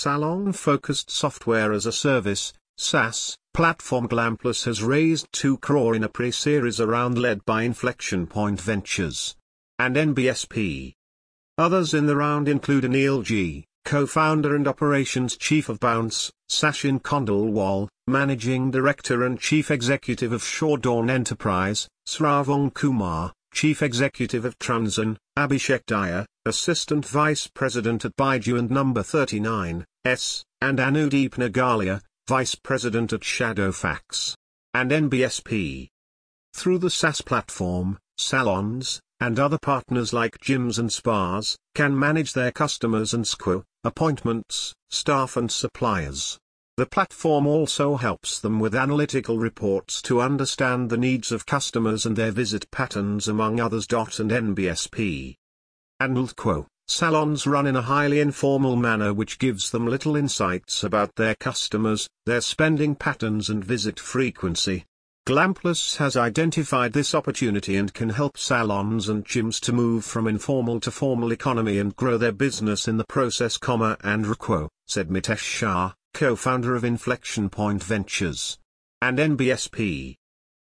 Salon-focused software as a service, SaaS, platform Glamplus has raised 2 crore in a pre-series round led by Inflection Point Ventures and NBSP. Others in the round include Anil G., co-founder and operations chief of Bounce, Sachin Khandelwal, managing director and chief executive of Shordawn Enterprise, Sravang Kumar, chief executive of Transon, Abhishek Daya, assistant vice president at Byju and Number 39, and Anudeep Nagalia, vice president at Shadowfax and NBSP. Through the SaaS platform, salons, and other partners like gyms and spas, can manage their customers and SKU, appointments, staff and suppliers. The platform also helps them with analytical reports to understand the needs of customers and their visit patterns among others. And NBSP. Salons run in a highly informal manner which gives them little insights about their customers, their spending patterns and visit frequency. Glamplus has identified this opportunity and can help salons and gyms to move from informal to formal economy and grow their business in the process, said Mitesh Shah, co-founder of Inflection Point Ventures and NBSP.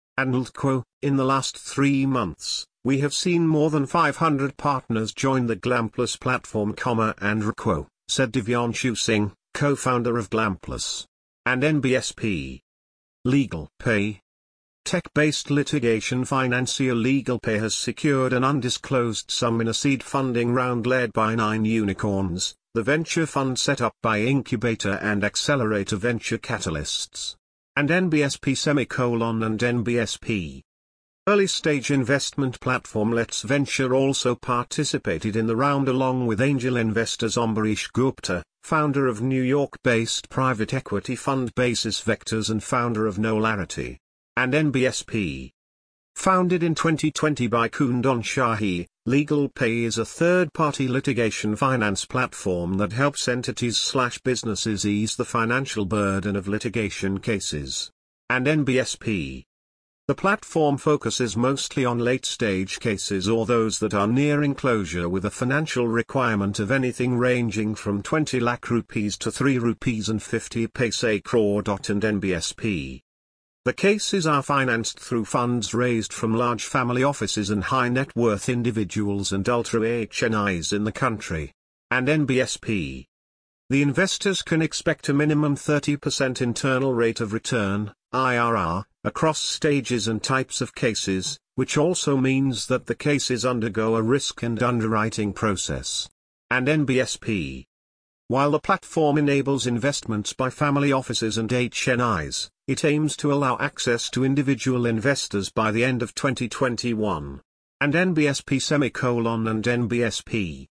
In the last 3 months, we have seen more than 500 partners join the Glamplus platform, said Divyanshu Singh, co-founder of Glamplus and NBSP. Legal Pay. Tech-based litigation financier LegalPay has secured an undisclosed sum in a seed funding round led by 9 Unicorns, the venture fund set up by Incubator and Accelerator Venture Catalysts and NBSP and NBSP. Early-stage investment platform Let's Venture also participated in the round along with angel investors Ambarish Gupta, founder of New York-based private equity fund Basis Vectors and founder of Knowlarity and NBSP. Founded in 2020 by Kundan Shahi, LegalPay is a third-party litigation finance platform that helps entities/businesses ease the financial burden of litigation cases and NBSP. The platform focuses mostly on late-stage cases or those that are nearing closure with a financial requirement of anything ranging from 20 lakh rupees to 3 rupees and 50 paise crore. And NBSP. The cases are financed through funds raised from large family offices and high-net-worth individuals and ultra-HNIs in the country and NBSP. The investors can expect a minimum 30% internal rate of return, IRR, across stages and types of cases, which also means that the cases undergo a risk and underwriting process and NBSP. While the platform enables investments by family offices and HNIs, it aims to allow access to individual investors by the end of 2021 and NBSP and NBSP.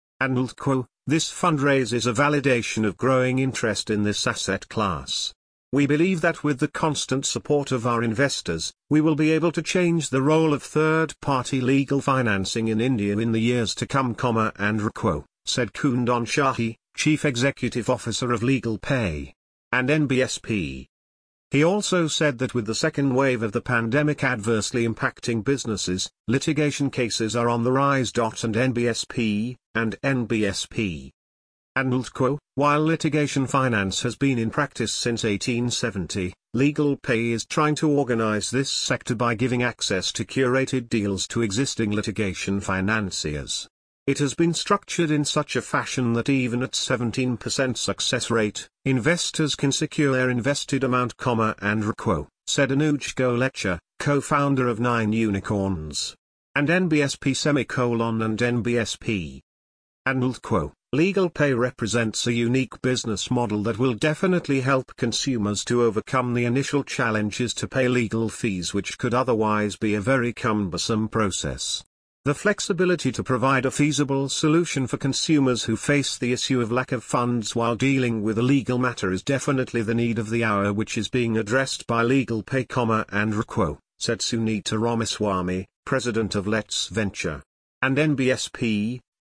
This fundraise is a validation of growing interest in this asset class. We believe that with the constant support of our investors, we will be able to change the role of third-party legal financing in India in the years to come, said Kundan Shahi, Chief Executive Officer of LegalPay and NBSP. He also said that with the second wave of the pandemic adversely impacting businesses, litigation cases are on the rise. And NBSP and NBSP. While litigation finance has been in practice since 1870, LegalPay is trying to organize this sector by giving access to curated deals to existing litigation financiers. It has been structured in such a fashion that even at 17% success rate, investors can secure their invested amount, said Anuj Golecha, co-founder of 9 Unicorns and NBSP and NBSP. LegalPay represents a unique business model that will definitely help consumers to overcome the initial challenges to pay legal fees, which could otherwise be a very cumbersome process. The flexibility to provide a feasible solution for consumers who face the issue of lack of funds while dealing with a legal matter is definitely the need of the hour, which is being addressed by LegalPay, said Sunita Ramaswamy, president of Let's Venture and NBSP.